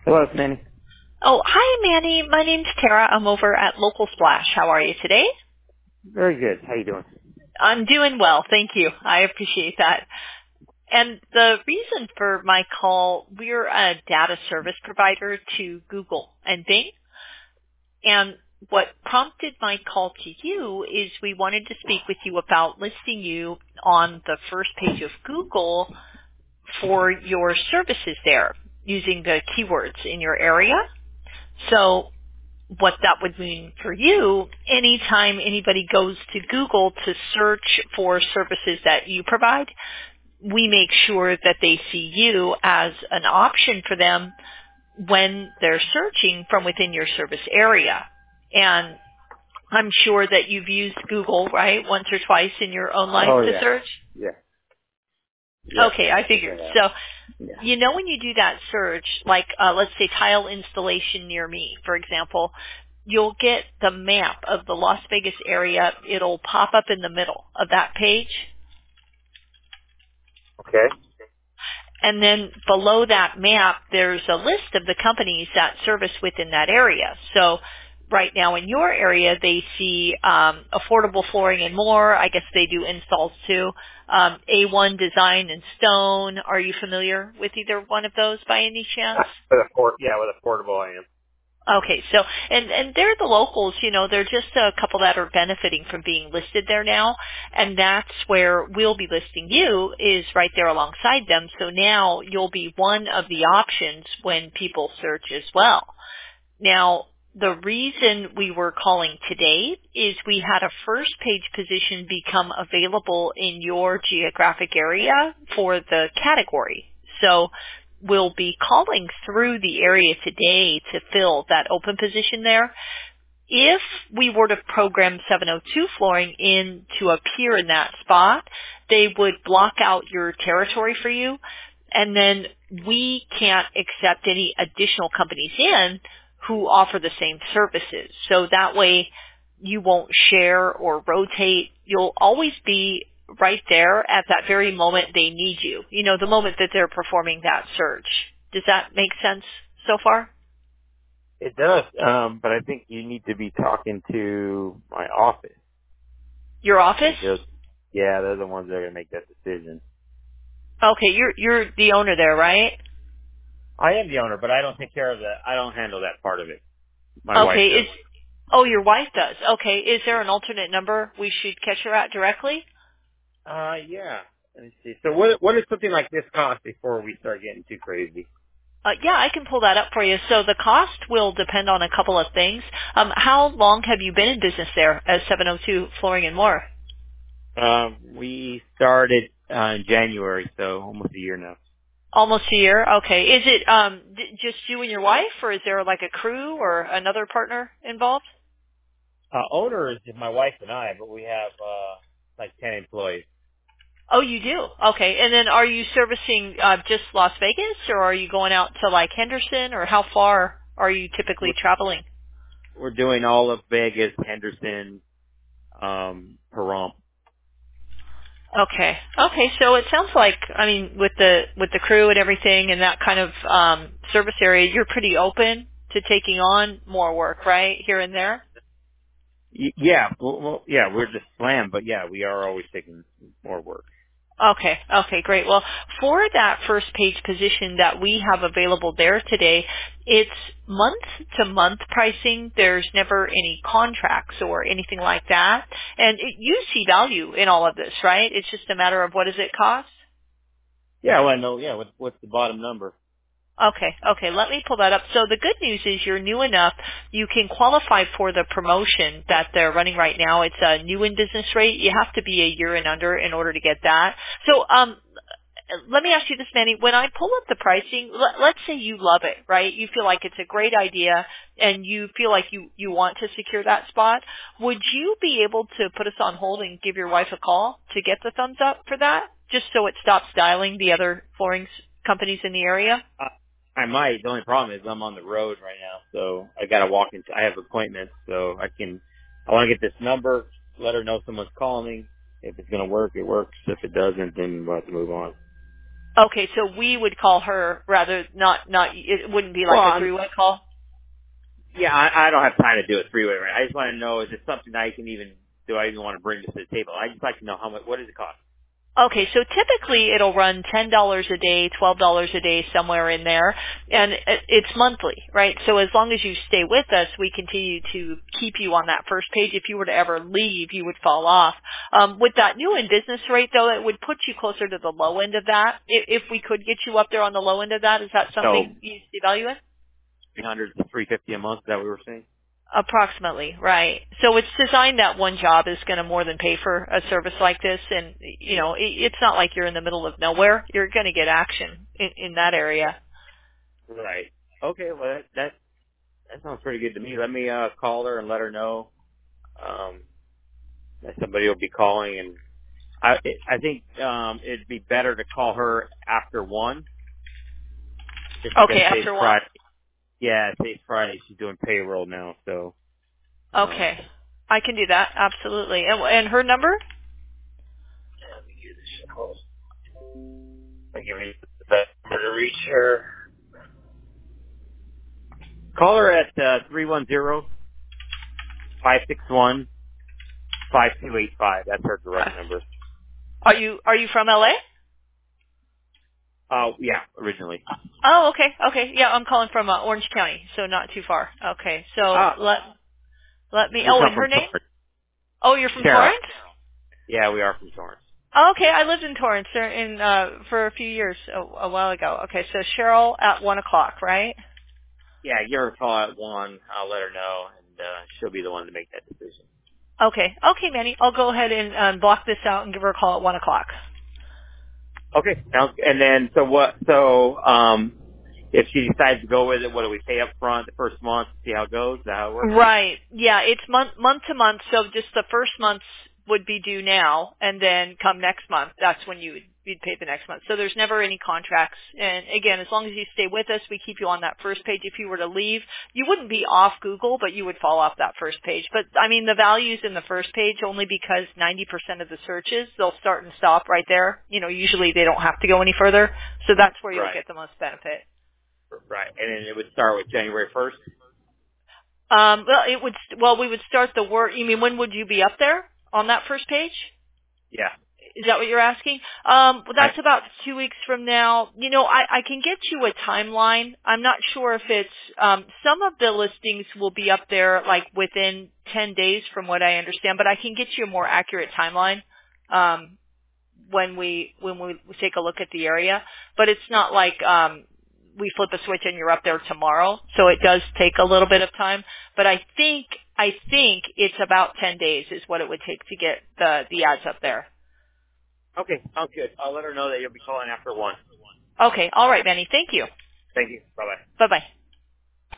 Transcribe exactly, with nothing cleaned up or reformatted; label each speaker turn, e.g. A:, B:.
A: Hello, it's Manny.
B: Oh, hi, Manny. My name's Tara. I'm over at Local Splash. How are you today?
A: Very good. How you doing?
B: I'm doing well. Thank you. I appreciate that. And the reason for my call, we're a data service provider to Google and Bing. And what prompted my call to you is we wanted to speak with you about listing you on the first page of Google for your services there using the keywords in your area. So what that would mean for you, anytime anybody goes to Google to search for services that you provide, we make sure that they see you as an option for them when they're searching from within your service area. And I'm sure that you've used Google, right, once or twice in your own life
A: Oh
B: to
A: yeah,
B: search?
A: yeah, yeah.
B: Okay, I figured.
A: Yeah.
B: So,
A: yeah.
B: you know, when you do that search, like uh, let's say tile installation near me, for example, you'll get the map of the Las Vegas area. It'll pop up in the middle of that page.
A: Okay.
B: And then below that map, there's a list of the companies that service within that area. So right now in your area, they see um, Affordable Flooring and More. I guess they do installs too. Um, A one Design and Stone. Are you familiar with either one of those by any chance?
A: With a port, yeah, with a portable I am.
B: Okay, so and and they're the locals, you know, they're just a couple that are benefiting from being listed there now, and that's where we'll be listing you is right there alongside them. So now you'll be one of the options when people search as well. Now, the reason we were calling today is we had a first page position become available in your geographic area for the category. So we'll be calling through the area today to fill that open position there. If we were to program seven oh two flooring in to appear in that spot, they would block out your territory for you, and then we can't accept any additional companies in who offer the same services. So that way you won't share or rotate. You'll always be right there at that very moment they need you. You know, the moment that they're performing that search. Does that make sense so far?
A: It does, um, but I think you need to be talking to my office.
B: Your office?
A: Because, yeah, they're the ones that are going to make that decision.
B: Okay, you're you're the owner there, right?
A: I am the owner, but I don't take care of that. I don't handle that part of it. My wife
B: Okay,
A: does.
B: is oh your wife does. Okay, is there an alternate number we should catch her at directly?
A: Uh, yeah. Let me see. So what, what does something like this cost before we start getting too crazy?
B: Uh, yeah, I can pull that up for you. So the cost will depend on a couple of things. Um, how long have you been in business there as seven oh two Flooring and More?
A: Um, we started, uh, in January, so almost a year now.
B: Almost a year. Okay. Is it um, d- just you and your wife, or is there like a crew or another partner involved?
A: Uh, owner is my wife and I, but we have, uh, like ten employees.
B: Oh, you do. Okay. And then are you servicing uh, just Las Vegas, or are you going out to like Henderson, or how far are you typically
A: We're,
B: traveling?
A: we're doing all of Vegas, Henderson, um, Pahrump.
B: Okay. Okay. So it sounds like, I mean, with the with the crew and everything and that kind of um, service area, you're pretty open to taking on more work, right, here and there.
A: Y- yeah, well, well, yeah, we're just slammed, but yeah, we are always taking more work.
B: Okay. Okay, great. Well, for that first page position that we have available there today, it's month to month pricing. There's never any contracts or anything like that. And it, you see value in all of this, right? It's just a matter of what does it cost?
A: Yeah, well, I know, yeah, what, what's the bottom number?
B: Okay, okay, let me pull that up. So the good news is you're new enough, you can qualify for the promotion that they're running right now. It's a new in business rate. You have to be a year and under in order to get that. So um, let me ask you this, Manny. When I pull up the pricing, let, let's say you love it, right? You feel like it's a great idea and you feel like you, you want to secure that spot. Would you be able to put us on hold and give your wife a call to get the thumbs up for that? Just so it stops dialing the other flooring s- companies in the area?
A: Uh, I might. The only problem is I'm on the road right now, so I gotta walk into, I have appointments, so I can, I want to get this number, let her know someone's calling me. If it's gonna work, it works. If it doesn't, then we'll have to move on.
B: Okay, so we would call her rather not not. It wouldn't be
A: Well,
B: like a
A: I'm,
B: three-way call.
A: yeah, I, I don't have time to do it three way right. I just want to know, is it something I can even do? I even want to bring this to the table? I just like to know how much. What does it cost?
B: Okay, so typically it'll run ten dollars a day, twelve dollars a day, somewhere in there, and it- it's monthly, right? So as long as you stay with us, we continue to keep you on that first page. If you were to ever leave, you would fall off. Um, with that new in business rate, though, it would put you closer to the low end of that. If, if we could get you up there on the low end of that, is that
A: So
B: something you see value in?
A: three hundred to three fifty a month. Is that what we were saying?
B: Approximately, right. So it's designed that one job is going to more than pay for a service like this, and you know it, it's not like you're in the middle of nowhere. You're going to get action in, in that area.
A: Right. Okay. Well, that, that that sounds pretty good to me. Let me uh call her and let her know um that somebody will be calling, and I I think um it'd be better to call her after one, just because
B: Okay,
A: today's
B: after one.
A: Friday. Yeah, today's Friday. She's doing payroll now, so um.
B: Okay, I can do that absolutely. And, and her number?
A: Let me do this shit. Hold on. Give me the best number to reach her. Call her at uh three one zero five six one five two eight five. That's her direct number.
B: Are you are you from L A?
A: Uh, yeah, originally.
B: Oh, okay, okay. Yeah, I'm calling from uh, Orange County, so not too far. Okay, so
A: Ah,
B: let let me.
A: we
B: Oh,
A: come
B: and her
A: from
B: name?
A: Torrance.
B: Oh, you're from
A: Cheryl.
B: Torrance?
A: Yeah, we are from Torrance.
B: Oh, okay, I lived in Torrance uh, in uh for a few years a, a while ago. Okay, so Cheryl at one o'clock, right?
A: Yeah, give her a call at one. I'll let her know, and uh, she'll be the one to make that decision.
B: Okay, okay, Manny. I'll go ahead and um, block this out and give her a call at one o'clock.
A: Okay. Sounds. And then, so what? So, um, if she decides to go with it, what do we pay up front the first month? See how it goes. Is that how it works?
B: Right. Yeah, it's month month to month. So just the first month would be due now, and then come next month, that's when you would you'd pay the next month. So there's never any contracts. And again, as long as you stay with us, we keep you on that first page. If you were to leave, you wouldn't be off Google, but you would fall off that first page. But I mean, the value's in the first page only because ninety percent of the searches, they'll start and stop right there. You know, usually they don't have to go any further. So that's where you'll
A: Right.
B: get the most benefit.
A: Right. And then it would start with January first.
B: Um, well, it would. Well, we would start the work. You mean when would you be up there on that first page?
A: Yeah.
B: Is that what you're asking? Um, well,
A: I.
B: that's about two weeks from now. You know, I, I can get you a timeline. I'm not sure if it's um, some of the listings will be up there like within ten days, from what I understand. But I can get you a more accurate timeline um, when we when we take a look at the area. But it's not like um, we flip a switch and you're up there tomorrow. So it does take a little bit of time. But I think I think it's about ten days is what it would take to get the the ads up there.
A: Okay. Sounds good. I'll let her know that you'll be calling after one.
B: Okay. All right, Manny. Thank you.
A: Thank you. Bye bye.
B: Bye-bye.